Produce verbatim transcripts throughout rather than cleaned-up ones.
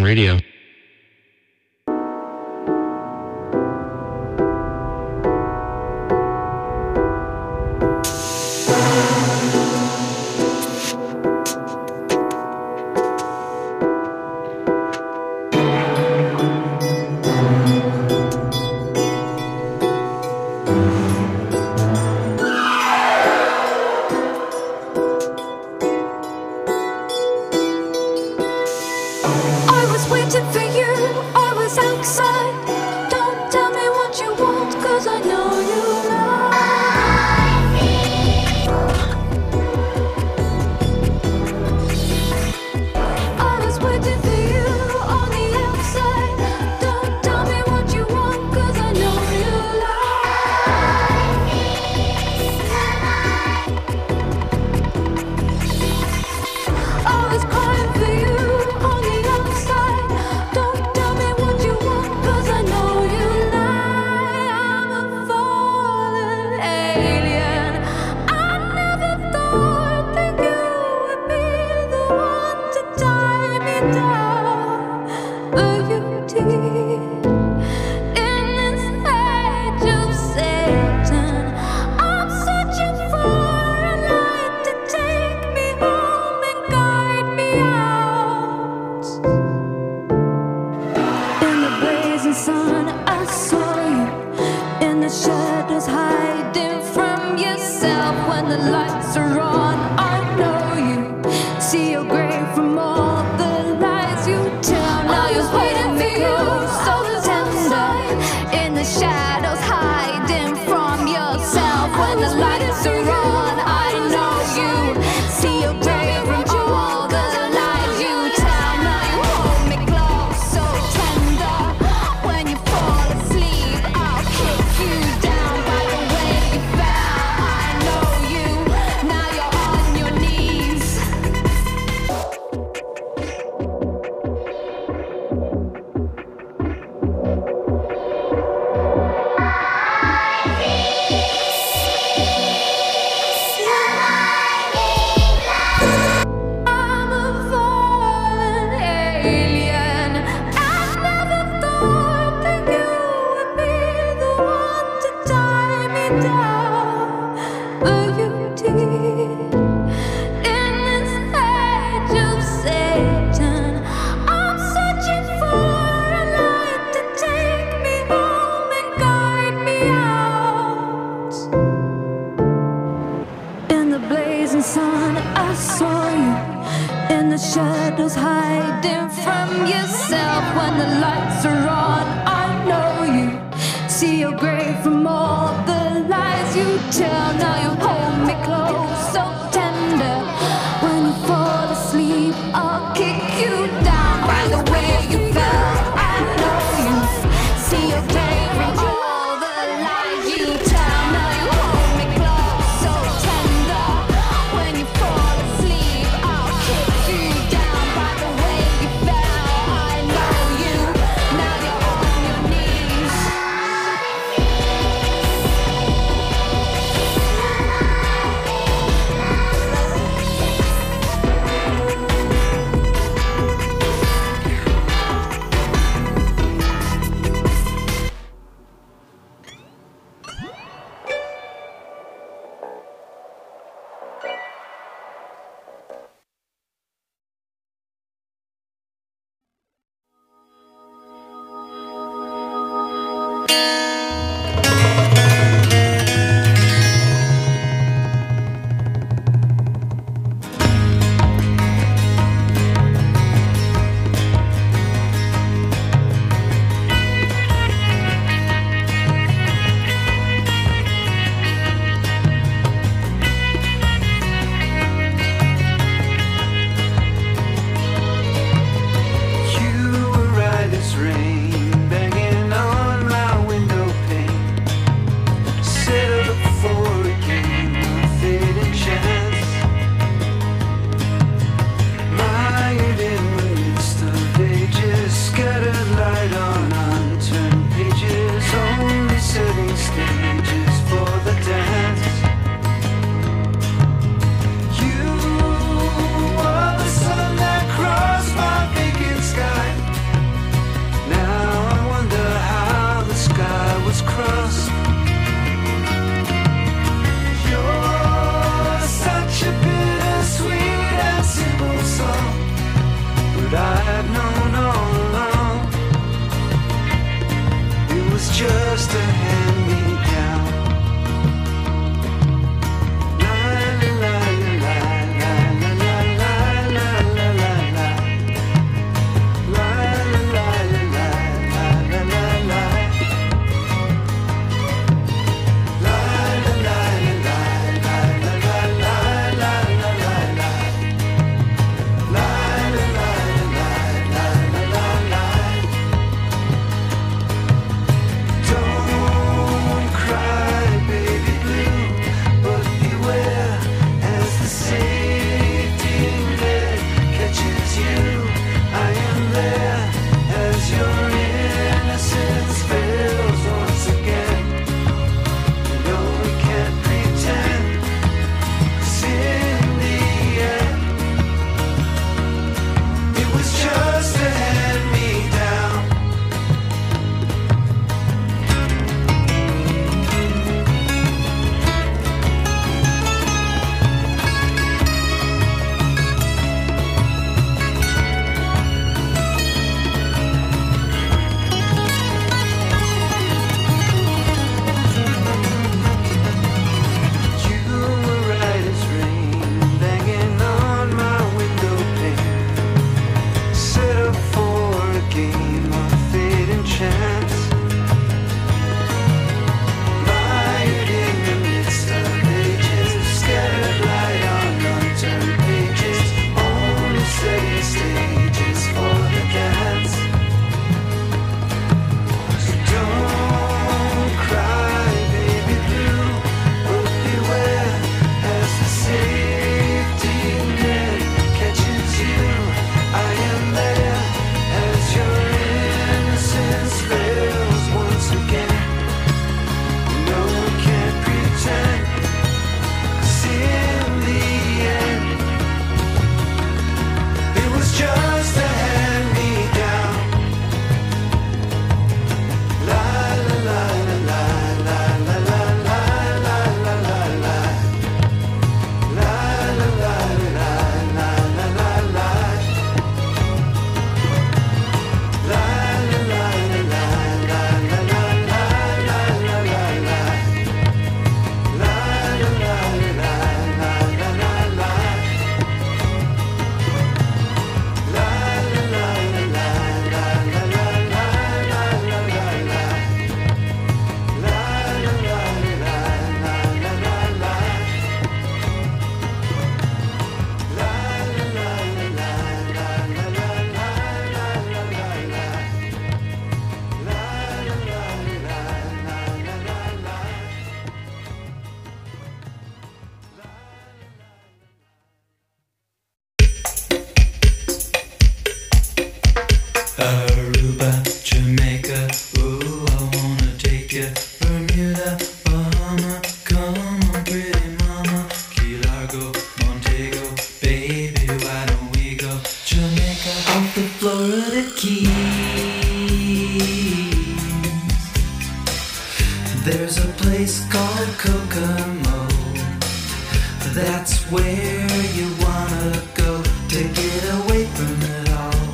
Radio. There's a place called Kokomo. That's where you wanna go to get away from it all.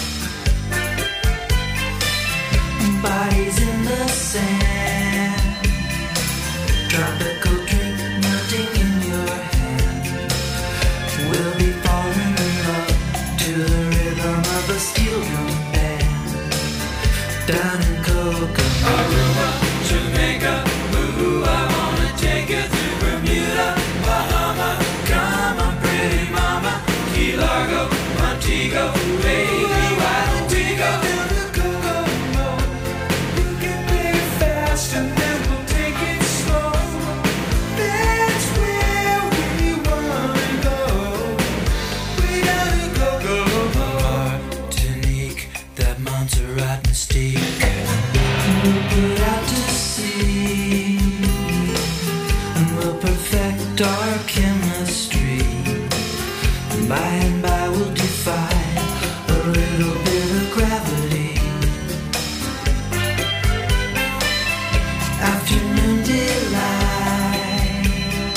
Bodies in the sand, tropical drink melting in your hand. We'll be falling in love to the rhythm of a steel drum band. Down in Kokomo, Aruba, Jamaica, ooh, I wanna take you to Bermuda, Bahama, come on pretty mama, Key Largo, Montego, baby, why don't we go down to Kokomo? You can play it fast and then we'll take it slow. That's where we wanna go, way down to Kokomo. Martinique, that Montserrat mystique. We'll put out to sea, and we'll perfect our chemistry. By and by we'll defy a little bit of gravity. Afternoon delight,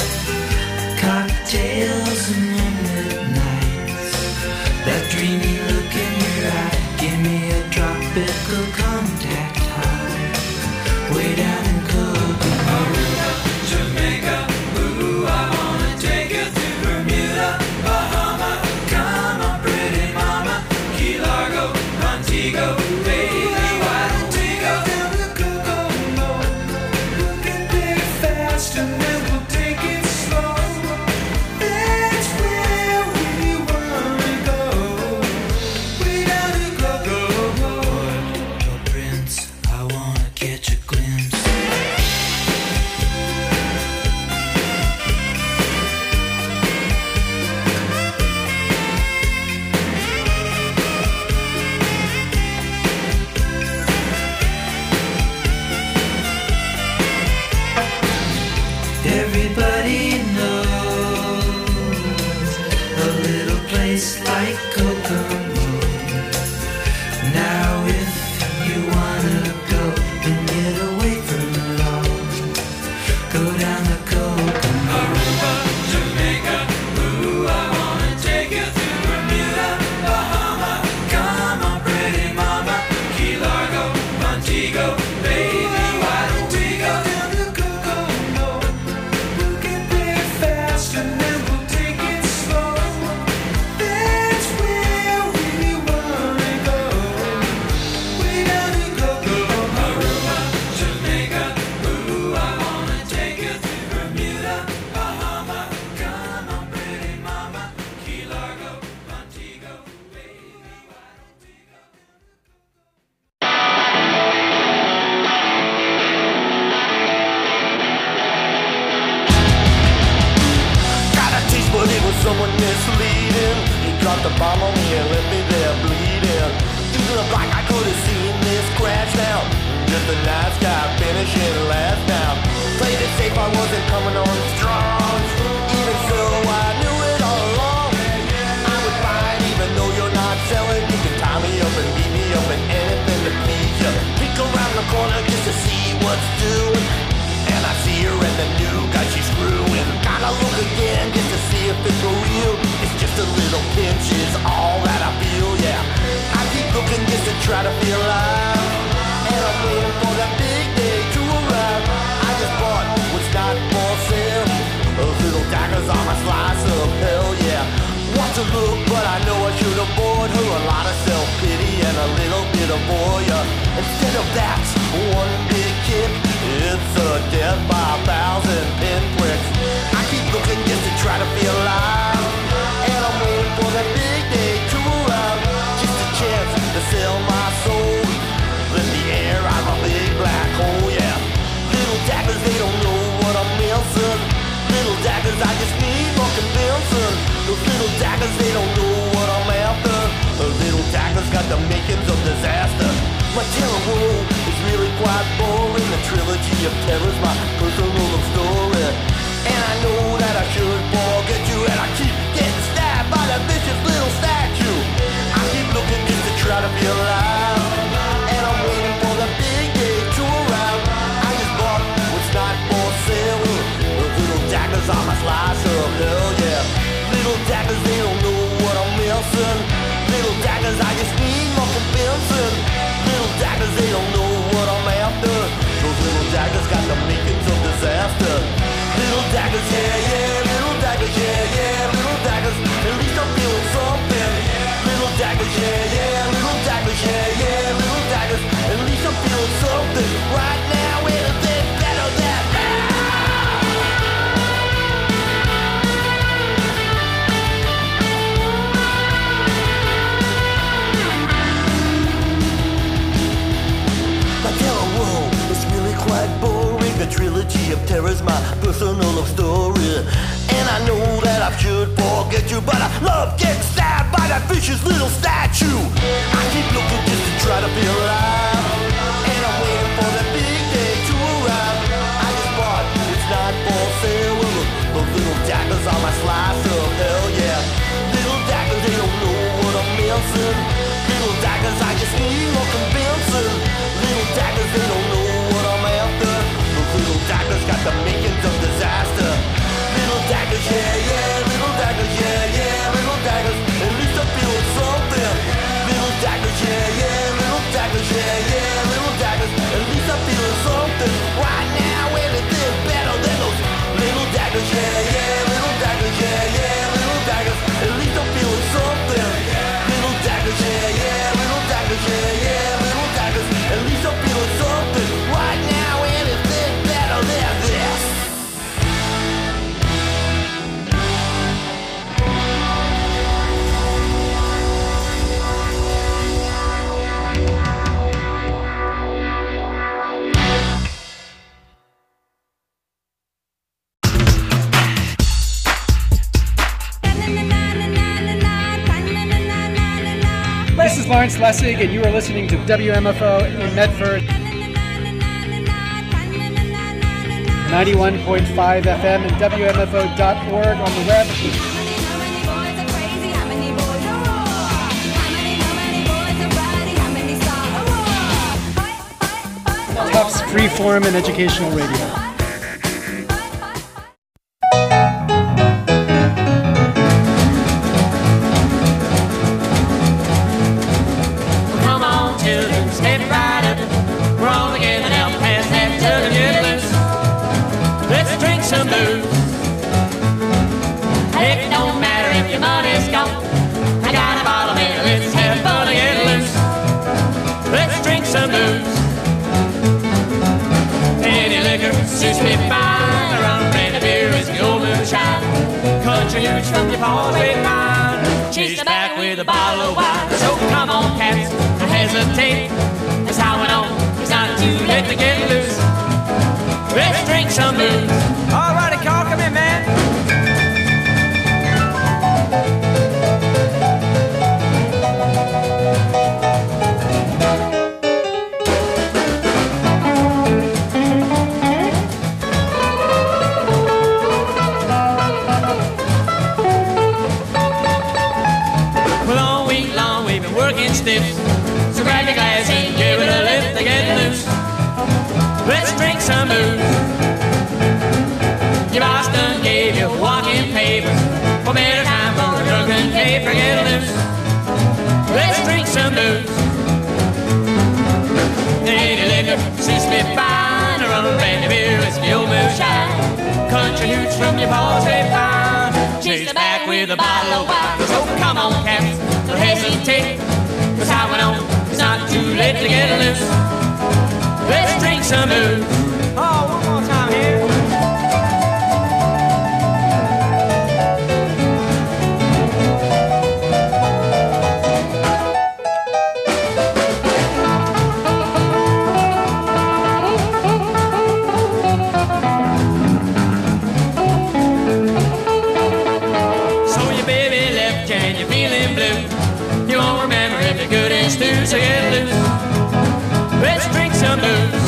cocktails and moonlit nights. That dreamy look in your eye, give me a tropical contact high. Way down in Kokomo, Aruba, Jamaica, ooh, I wanna take you to Bermuda, Bahama, come on pretty mama, Key Largo, Montego, baby, why don't we go down to Kokomo? You can play it fast and then we'll take it slow. That's where we wanna go, way down to Kokomo. oh Prince, I wanna catch a glimpse. Everybody knows a little place like Kokomo. Now if you wanna go and get away from it all, go down to Kokomo. Aruba, Jamaica, ooh, I wanna take you to Bermuda, Bahama, come on pretty mama, Key Largo, Montego, baby, why don't we go down to Kokomo? You can play it fast and then we'll take it slow. That's where we wanna go, way down to Kokomo. Aruba, Jamaica, ooh, I wanna take you to Bermuda, Bahama, come on pretty mama, Key Largo, Montego, baby, why don't we go? Got a taste, but it was someone misleading. He dropped a bomb on me and left me there bleeding. You look like I could have seen this crash now. Just a nice guy finishing last now. Played it safe, I wasn't coming on strong. Even so, I knew it all along. I would fight even though you're not selling. You can tie me up and beat me up and anything to please you. Peek around the corner just to see what's doing. And I see her and the new guy she's screwing. Gotta look again just to see if it's for real. It's just a little pinch is all that I feel, yeah. I keep looking just to try to feel alive. And I'm waiting for that big day to arrive. I just bought what's not for sale. Those little daggers on my slice of hell, yeah. Want to look, but I know I should have bought her a lot of self-pity and a little bit of voyeur. Instead of that, one big kick, it's a death by a thousand pinpricks. I keep looking just to try to feel alive. And I'm waiting for that big day to arrive. Just a chance to sell my soul. Let the air out of my big black hole, yeah. Little daggers, they don't know what I'm missing. Little daggers, I just need more convincing. Those little daggers, they don't know what I'm after. Those little daggers got the makings of disaster. My terror world is really quite boring. The trilogy of terror's my personal story. And I know that I should forget you. And I keep getting stabbed by that vicious little statue. I keep looking just to try to feel alive. Tree of Terror's my personal love story. And I know that I should forget you, but I love getting stabbed by that vicious little statue. I keep looking just to try to be alive, and I'm waiting for the big day to arrive. I just bought, it's not for sale. Well, look, those little daggers on my slice of hell, yeah. Little daggers, they don't know what I'm missing. Little daggers, I just need more convincing. Little daggers, they don't know what I'm after. Those little daggers got the makings of disaster. Little daggers, yeah, yeah. Little daggers, yeah, yeah. Little daggers, at least I feel something. Little daggers, yeah, yeah. Little daggers, yeah, yeah. Little daggers, at least I feel something. Right now, anything's better than those little daggers, yeah, yeah. Little daggers, yeah, yeah. Little daggers, at least I'm feeling something. Little daggers, yeah, yeah. Little daggers, yeah, yeah. Little daggers, at least I'm feeling something. Right now, anything's better than this. This is Lawrence Lessig, and you are listening to W M F O in Medford, ninety-one point five F M and W M F O dot org on the web. Tufts Freeform and Educational Radio. Suits me fine, around brandy beer, whiskey, old moonshine. Country hooch from your paws, grapevine. Chase back with a bottle of wine. So come on, cats, don't hesitate. It's how it on, it's not too late to get loose. Let's drink some booze. All righty, Carl, come in, man. So grab your glass and give it a lift to get loose. Let's drink some booze. Your Boston gave you walking papers. For better time for a drunken caper, get loose. Let's drink some booze. Any liquor suits me fine. A rum, brandy, beer, whiskey, old moonshine. Country hooch from your paws, grapevine. Chase back with a bottle of wine. So come on, cats, don't hesitate. Cause how it on, it's not too late to get loose. Let's drink some booze. Oh, one more time here. So your baby left you and you're feeling blue. You won't remember if you're good and stew, so get loose. Let's drink some booze.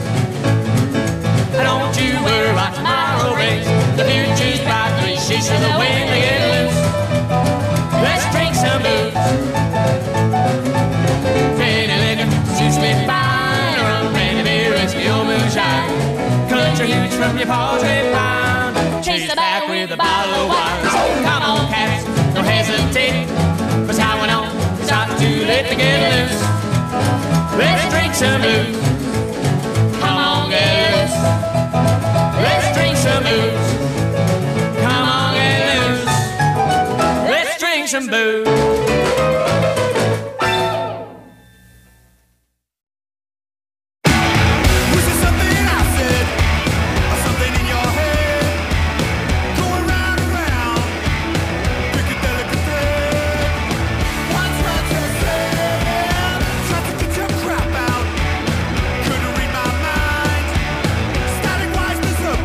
Don't you worry about tomorrow brings. The future's bright, three sheets of the wind to get loose. Let's drink some booze. Pretty liquor suits me fine. A rum, brandy, beer, whiskey, old moonshine. Country hooch from your paws, grapevine. Chase it back with a bottle of wine. So come on, cats, don't hesitate. Cause how it on, it's not too late to get loose. Let's drink some booze. Come on, get loose. Let's drink some booze. Come on, get loose. Let's drink some booze. Crap out, couldn't read my mind. Static wise, this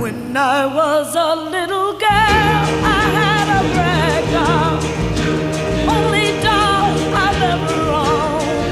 When I was a little girl, I had a rag doll, only doll I've ever owned.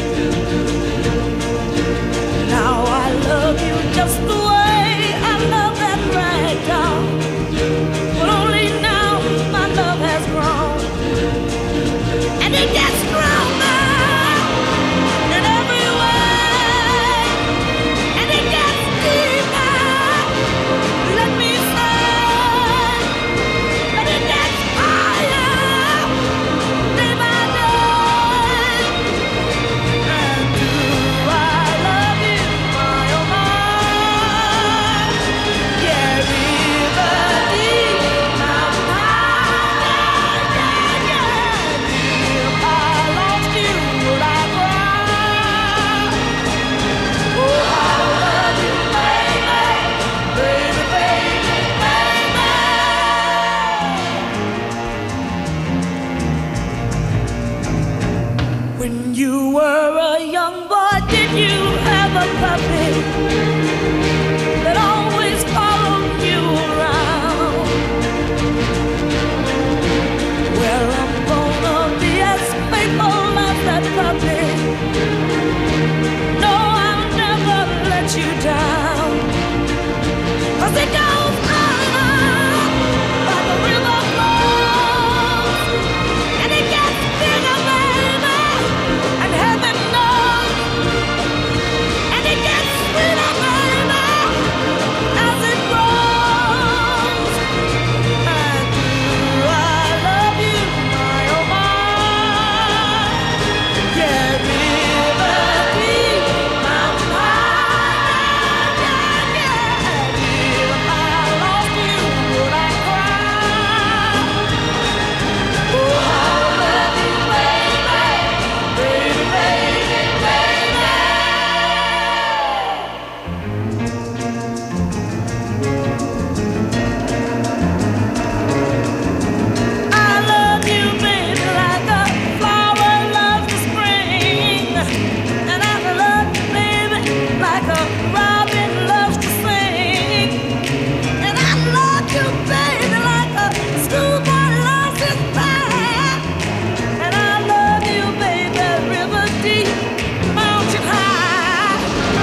Now I love you just the way I love that rag doll, but only now my love has grown, and it gets stronger in every way, and it gets deeper. Let me say, and it gets higher day by day. And do I love you, my oh my? Yeah, river deep, mountain high, yeah, yeah, yeah. If I lost you, would I cry? Oh, I love you, baby, baby, baby, baby. When you were a young boy, did you have a puppy that always followed you around? Well, I'm gonna be as faithful as that puppy. No, I'll never let you down. 'Cause it goes on like a river flows, and it gets bigger, baby, and heaven knows, and it gets sweeter, baby, as it grows. And do I love you, my oh my? Yeah, river deep, mountain high, yeah, yeah, yeah. If I lost you, would I cry? Oh, I love you, baby, baby, baby, baby. I love you, baby, like a flower loves the spring, and I love you, baby, like a robin loves to sing, and I love you, baby, like a schoolboy loves his band, and I love you, baby, river deep, mountain high,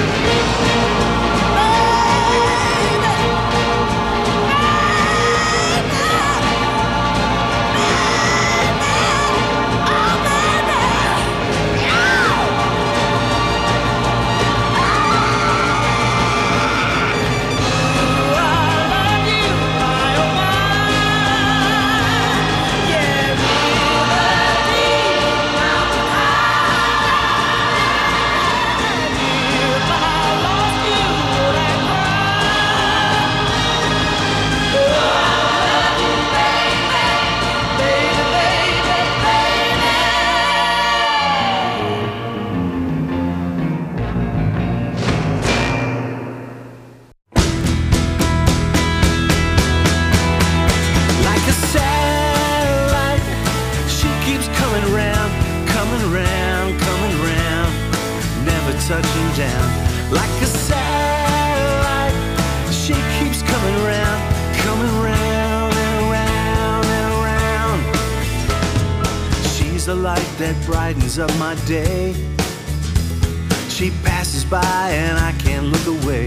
Like a satellite, she keeps coming round, coming round, coming round, never touching down. Like a satellite, she keeps coming round, coming round and around and around. She's the light that brightens up my day. She passes by and I can't look away.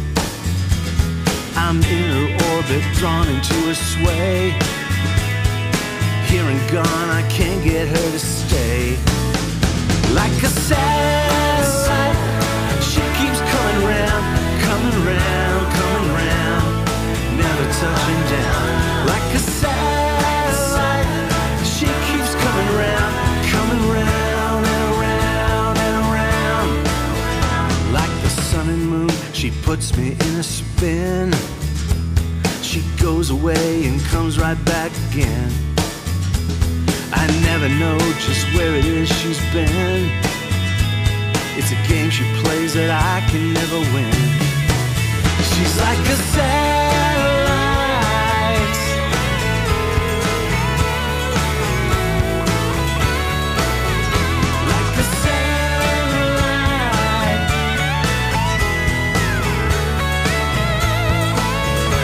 I'm in her orbit, drawn into her sway. Here and gone, I can't get her to stay. Like a satellite, she keeps coming round, coming round, coming round, never touching down. Like a satellite, she keeps coming round, coming round and around and around. Like the sun and moon, she puts me in a spin. She goes away and comes right back again. I never know just where it is she's been. It's a game she plays that I can never win. She's like a satellite. Like a satellite.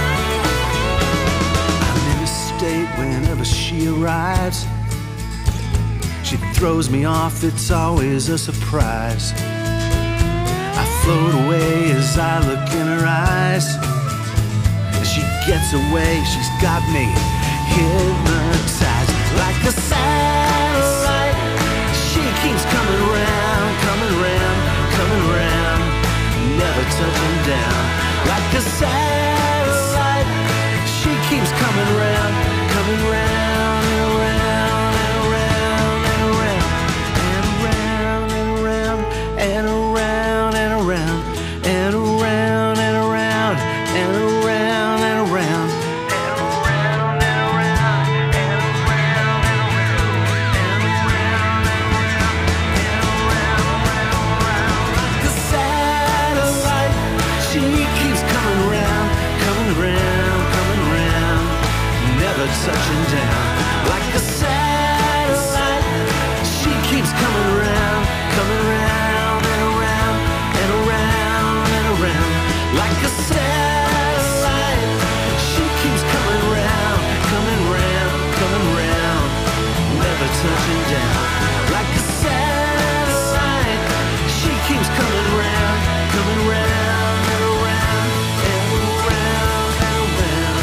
throws me off, it's always a surprise. I float away as I look in her eyes. She gets away, she's got me hypnotized. Like a satellite, she keeps coming round, coming round, coming round, never touching down. Like a satellite, she keeps coming round, coming round and around and around and around and around and around and around and around and around and around and around and around. Touching down like a satellite, she keeps coming around, coming around and around and around and around. Like a satellite, she keeps coming around, coming around, coming around, never touching down. Like a satellite, she keeps coming around, coming around and around and around and around.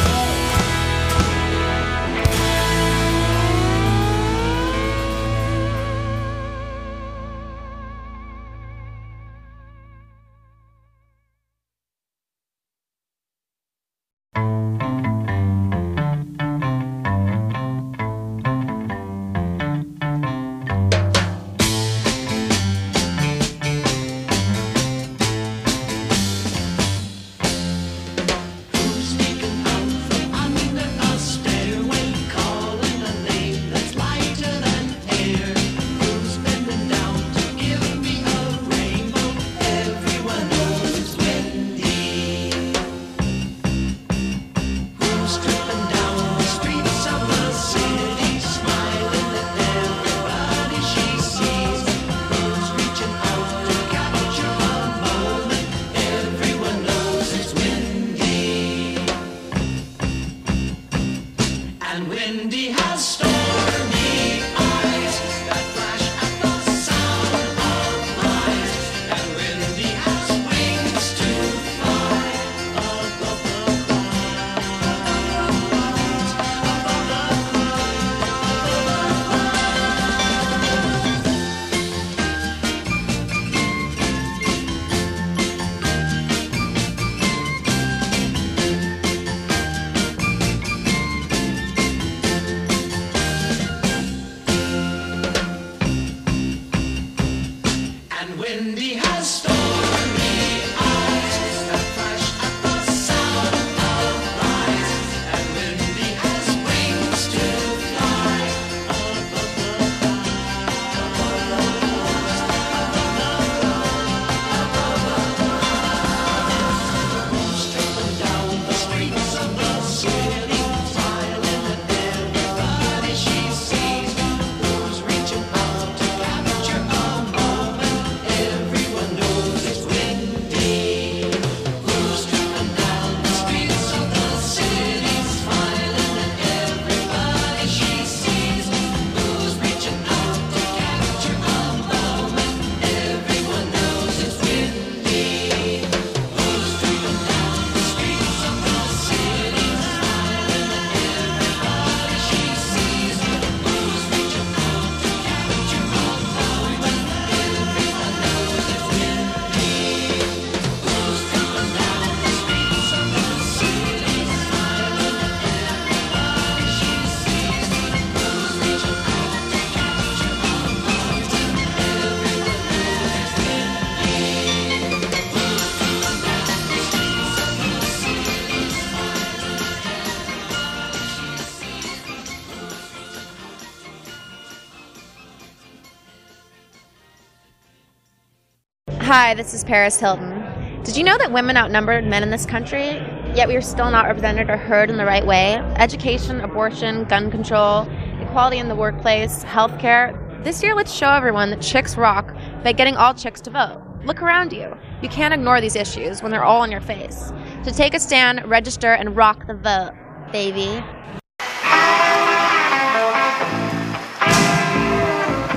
Hi, this is Paris Hilton. Did you know that women outnumbered men in this country, yet we are still not represented or heard in the right way? Education, abortion, gun control, equality in the workplace, healthcare. This year, let's show everyone that chicks rock by getting all chicks to vote. Look around you. You can't ignore these issues when they're all in your face. To take a stand, register, and rock the vote, baby.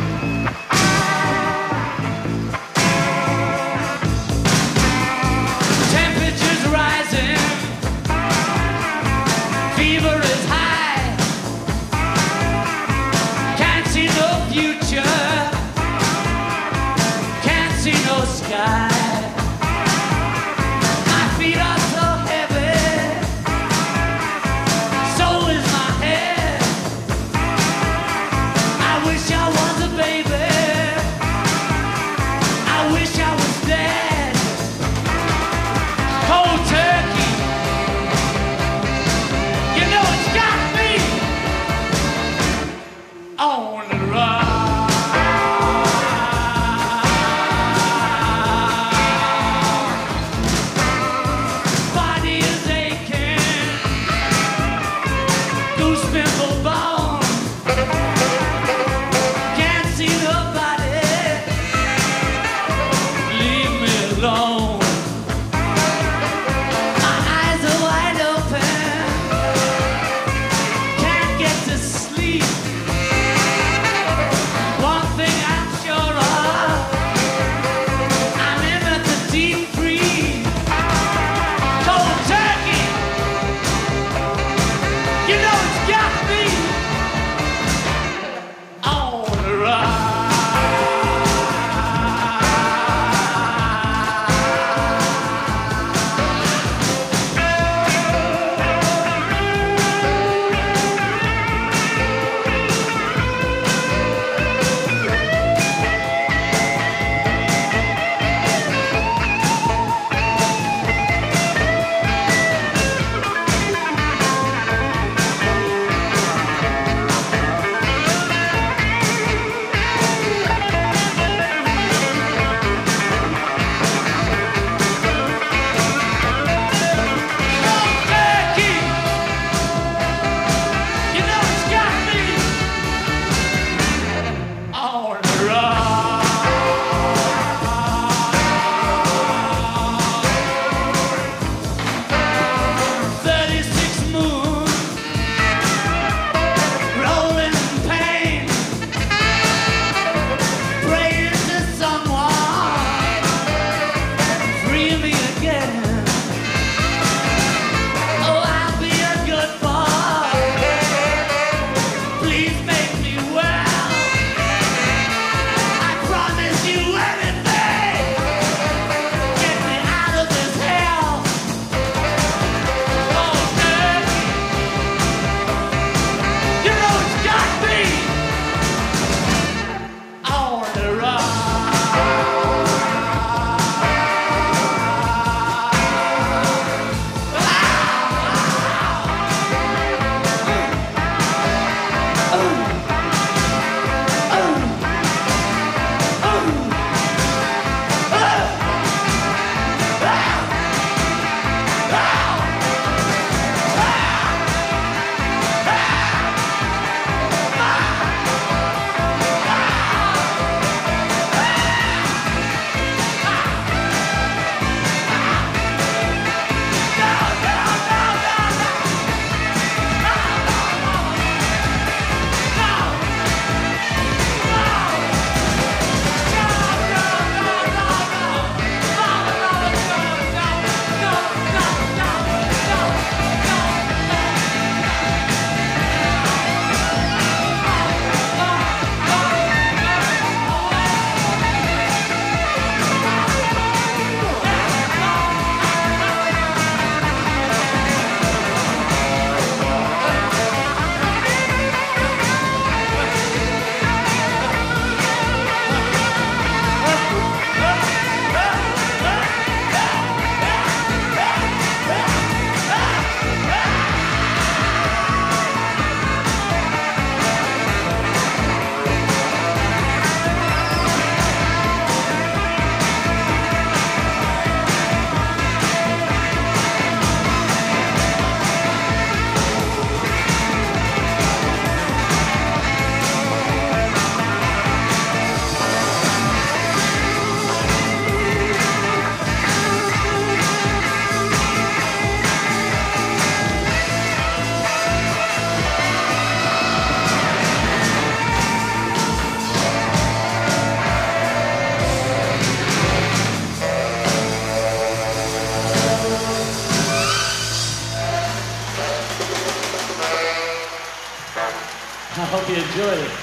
I hope you enjoyed it.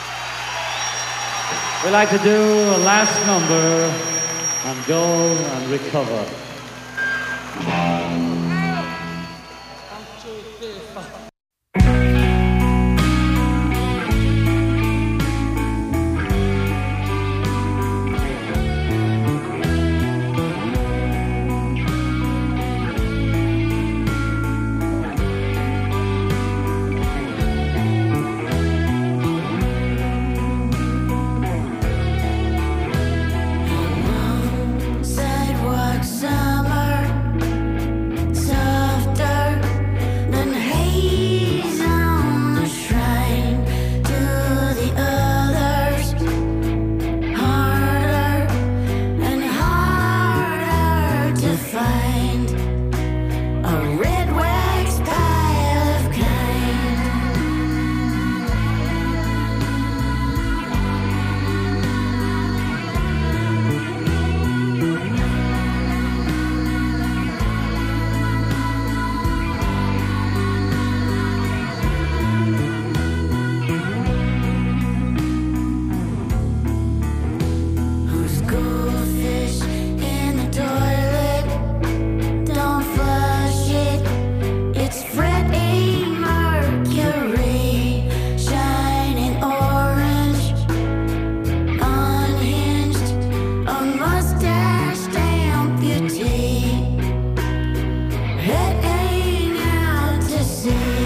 We'd like to do a last number on Go and Recover. Sidewalk summer, softer than haze on the shrine to the others, harder and harder to find a red wax pile of kind. Who's goldfish in the toilet? Don't flush it. It's Freddie Mercury, shining orange, unhinged, a mustached amputee, heading out to sea.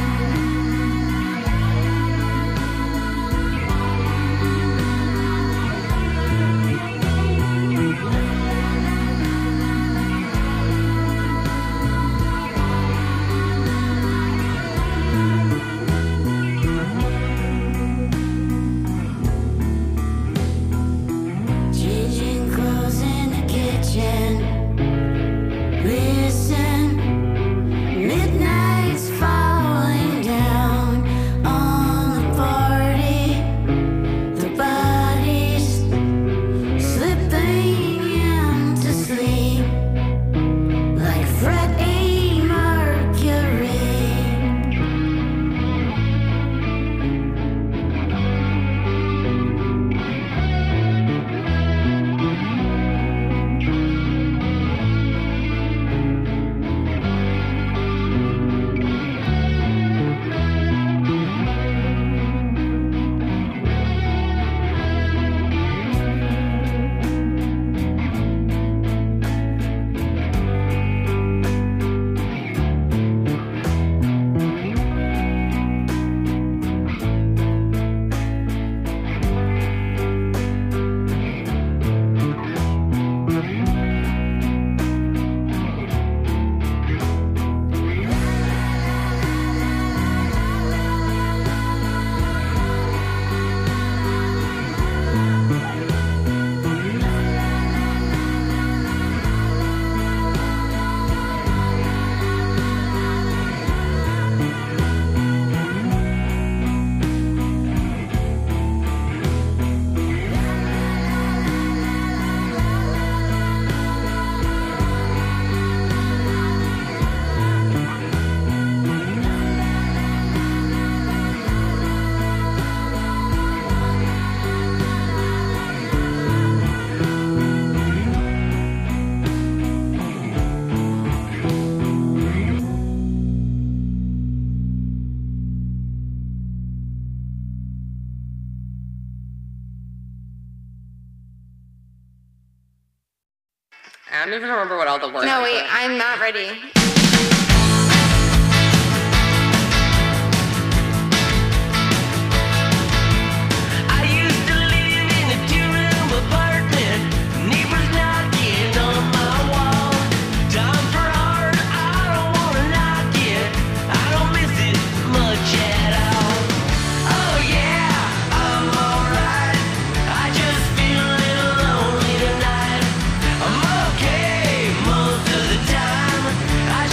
Changing clothes in the kitchen. Listen, midnight's falling down on the party. The bodies slipping into sleep like Freddie Mercury. I don't even remember what all the words No, were. wait, I'm not ready. I used to live in a two-room apartment. Neighbors knocking on my wall. Time for art, I don't wanna knock it. I don't miss it much at all. Oh yeah, I'm alright. I just feel a little lonely tonight. I'm okay most of the time. I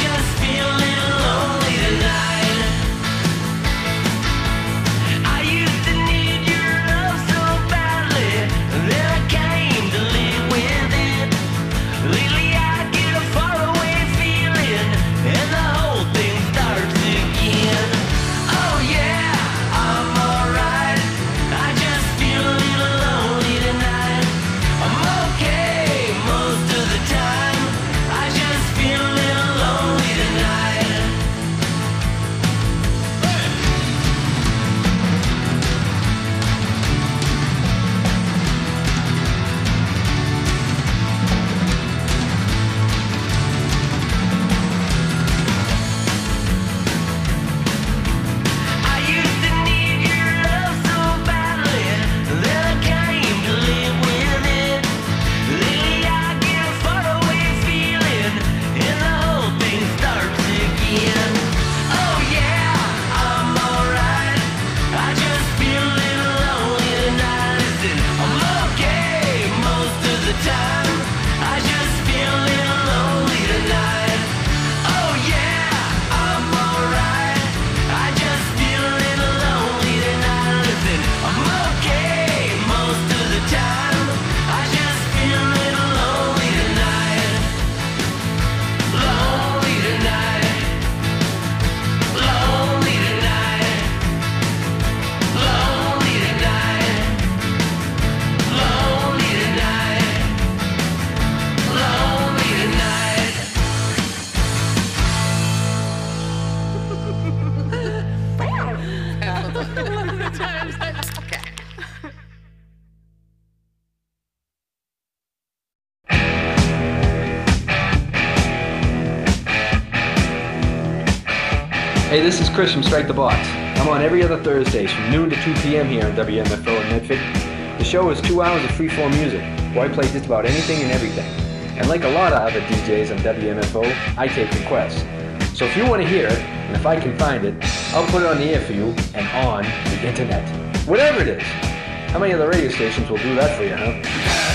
Hey, this is Chris from Strike the Box. I'm on every other Thursdays from noon to two p.m. here on W M F O in Medford. The show is two hours of free-form music, where I play just about anything and everything. And like a lot of other D Js on W M F O, I take requests. So if you want to hear it, and if I can find it, I'll put it on the air for you and on the internet. Whatever it is. How many other radio stations will do that for you, huh?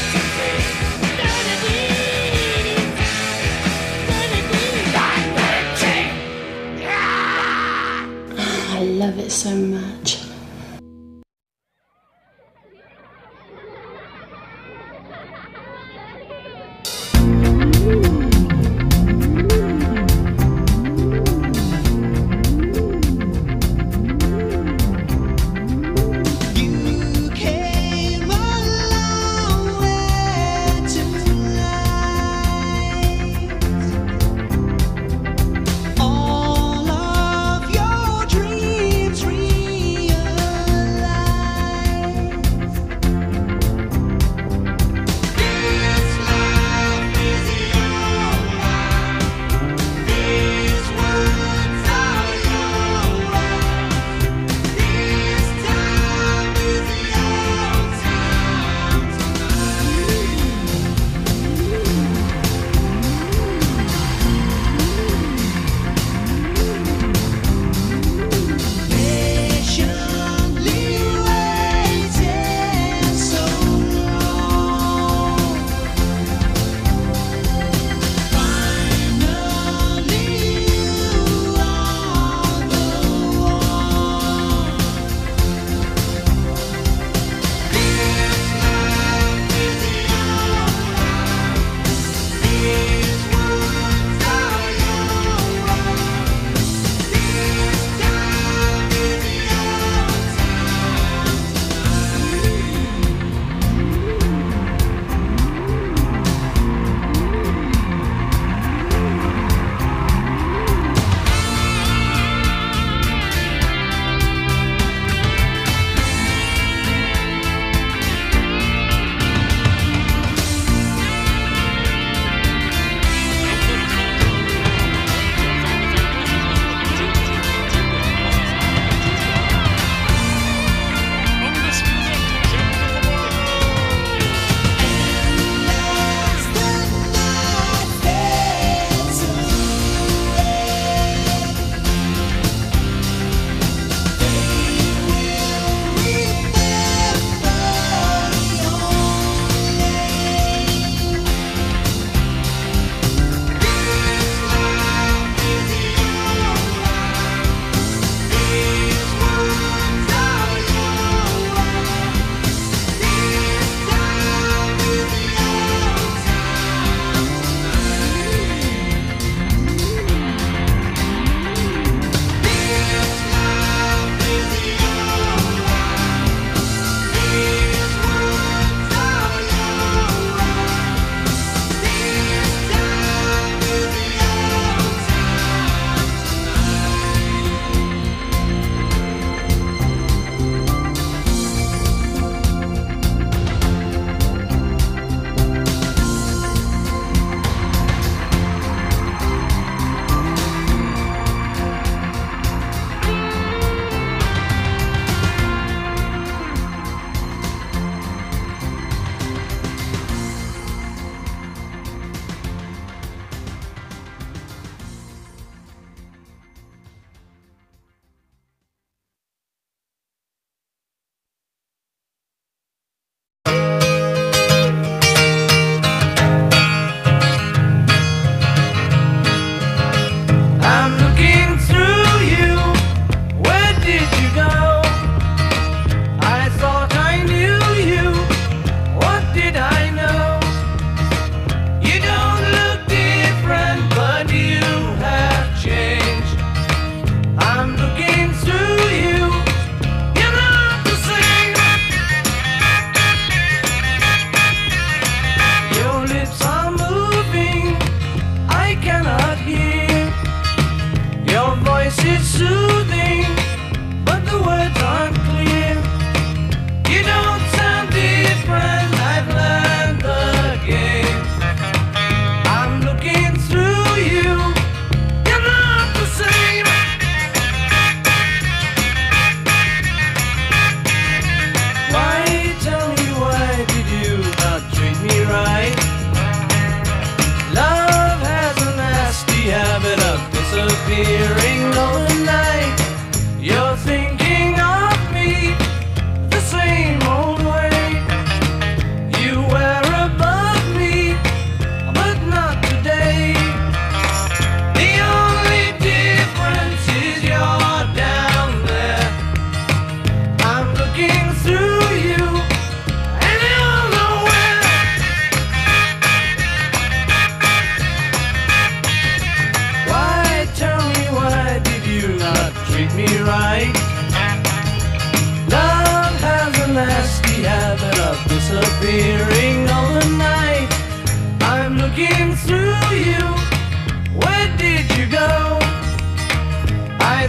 I love it so much.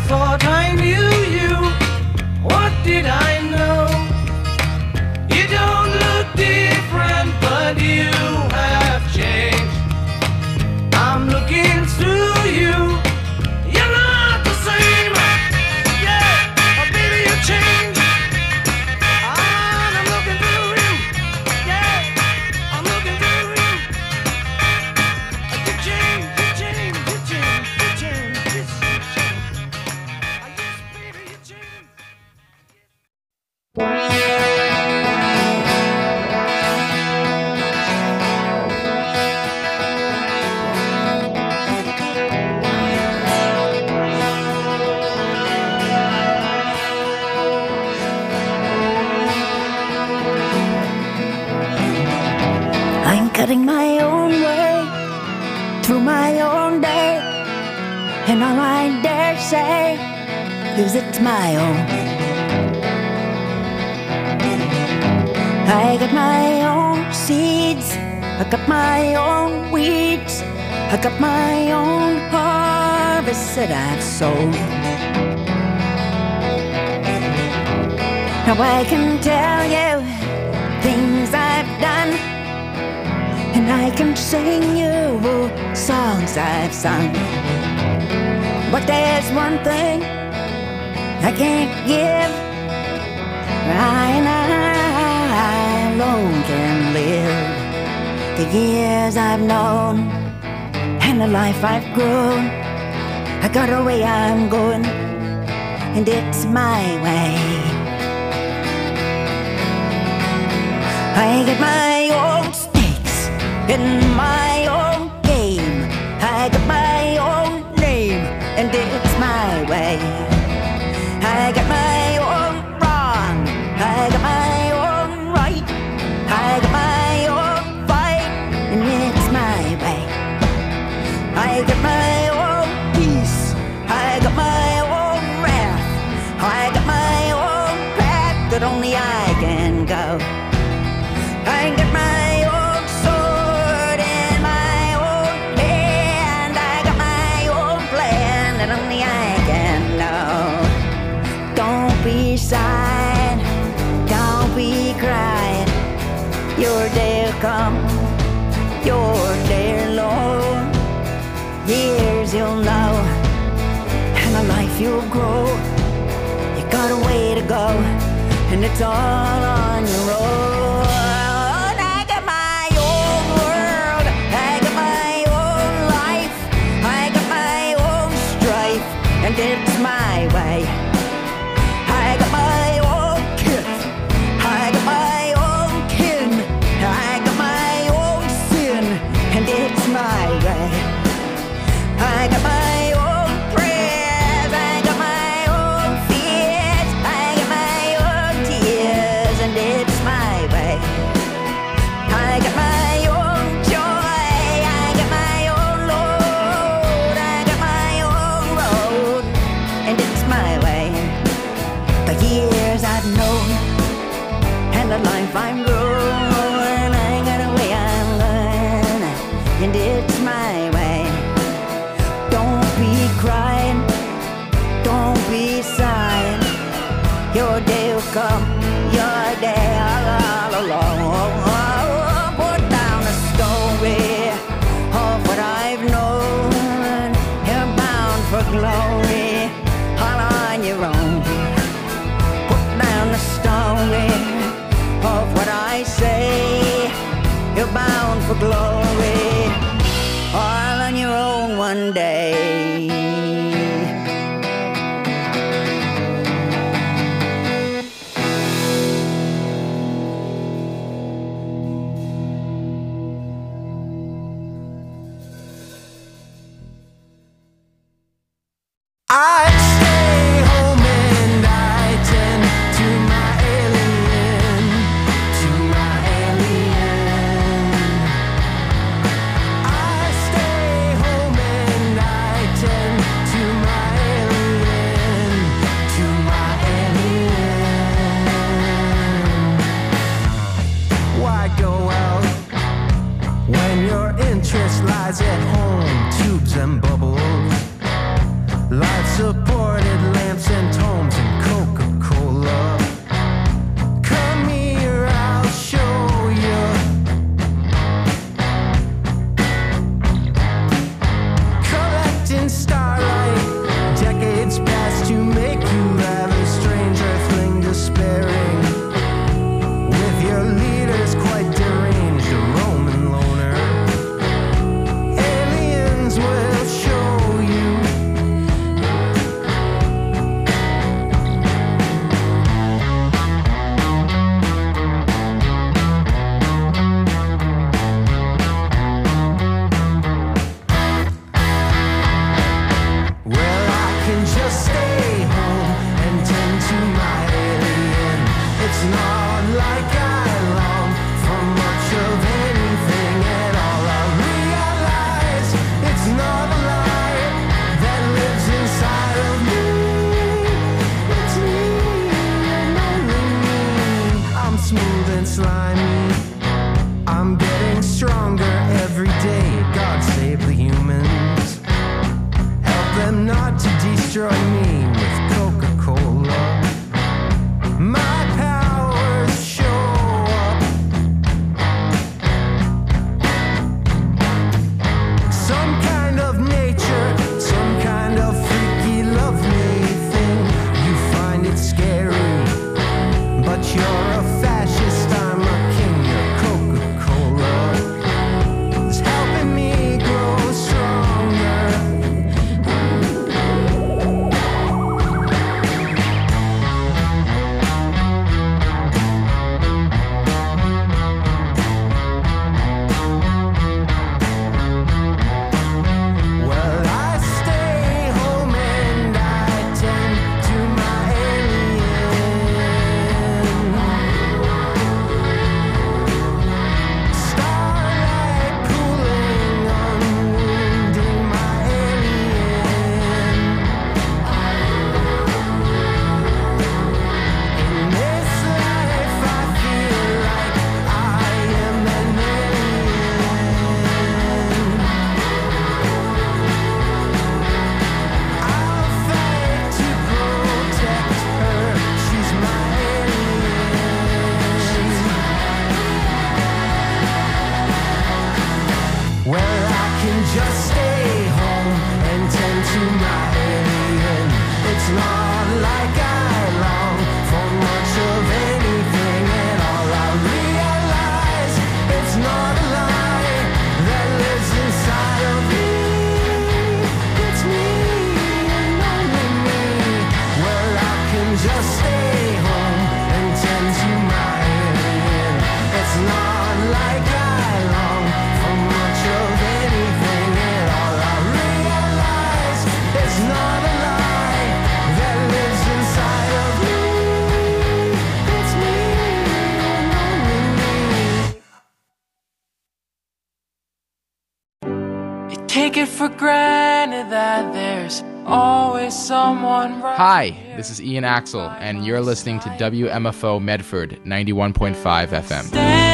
thought I knew you. What did I know? You don't look different, but you have changed. I'm looking through you. You're not the same. Yeah, but baby, you changed. And I'm looking through you. Yeah, I'm looking through you. You changed, you changed, you changed, you changed, you changed. Yes, baby, you changed. I'm cutting my own way through my own day, and all I dare say is it's my own. I got my own seeds, I got my own weeds, I got my own harvest that I've sown. Now I can tell you things I've done, and I can sing you songs I've sung. But there's one thing I can't give. I and I alone can live the years I've known and the life I've grown. I got a way I'm going, and it's my way. I get my own stakes in my own game. I got my own name, and it's my way. I got my own wrong, I got my own right, I got my own fight, and it's my way. I got my own peace, I got my own wrath, I got my own path that only I can go. I got my own sword in my own hand, I got my own plan that only I can know. Don't be sighing, don't be crying. Your day'll come, your day alone. Years you'll know, and a life you'll grow. You got a way to go, and it's all on your own. I got my own world, I got my own life, I got my own strife, and it's my way. I got my own kith, I got my own kin, I got my own sin, and it's my way. I got my own prayers, I got my own fears, I got my own tears, and it's my way. I got my own joy, I got my own load, I got my own road, and it's my way. The years I've known and the life I'm growing, I got a way I learn, and it's my way. Don't be crying, don't be sighing. Your day will come, your day all along. Put down a story of what I've known. You're bound for glory, all on your own. Put down a story of what I say. You're bound for glory, all on your own one day. I stay home and I tend to my alien, to my alien. I stay home and I tend to my alien, to my alien. Why go out when your interest lies at home? Tubes and bubbles, life supported destroy me with Coca-Cola. My powers show up. Some kind of nature, some kind of freaky, lovely thing. You find it scary, but you're a fascist, I'm a king. Your Coca-Cola is helping me grow stronger. Well, I stay home and I tend to my alien. Starlight cooling, unwounding my alien. In this life I feel like I am an alien. I'll fight to protect her, she's my alien. Well, I can just stay home and tend to my alien. It's not like I long for much of anything at all. I realize it's not a lie that lives inside of me. It's me and only me. Well, I can just stay home and tend to my alien. It's not like I long for much of anything at all. I realize it's not a lie that lives inside of me. It's me and only me. You take it for granted that there's always someone right. Hi, this is Ian Axel, and you're listening to W M F O Medford ninety-one point five F M. Stand